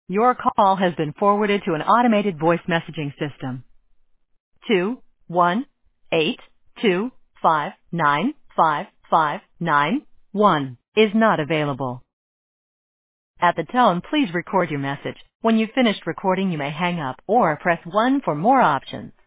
Your call has been forwarded to an automated voice messaging system. 21825955591 is not available. At the tone, please record your message. When you've finished recording, you may hang up or press 1 for more options.